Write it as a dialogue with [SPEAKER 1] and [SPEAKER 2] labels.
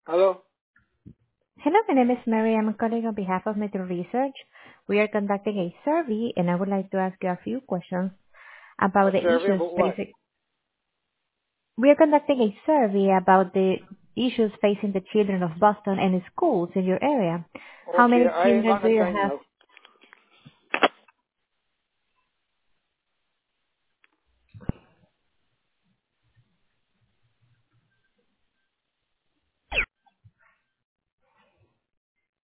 [SPEAKER 1] Hello?
[SPEAKER 2] Hello, my name is Mary. I'm calling on behalf of Metro Research. We are conducting a survey, and I would like to ask you a few questions
[SPEAKER 1] A
[SPEAKER 2] about the
[SPEAKER 1] survey
[SPEAKER 2] issues
[SPEAKER 1] about what?
[SPEAKER 2] facing. We are conducting a survey about the issues facing the children of Boston and schools in your area. How
[SPEAKER 1] Okay,
[SPEAKER 2] many
[SPEAKER 1] I ain't
[SPEAKER 2] children
[SPEAKER 1] got
[SPEAKER 2] do
[SPEAKER 1] no
[SPEAKER 2] you
[SPEAKER 1] time
[SPEAKER 2] have?
[SPEAKER 1] now.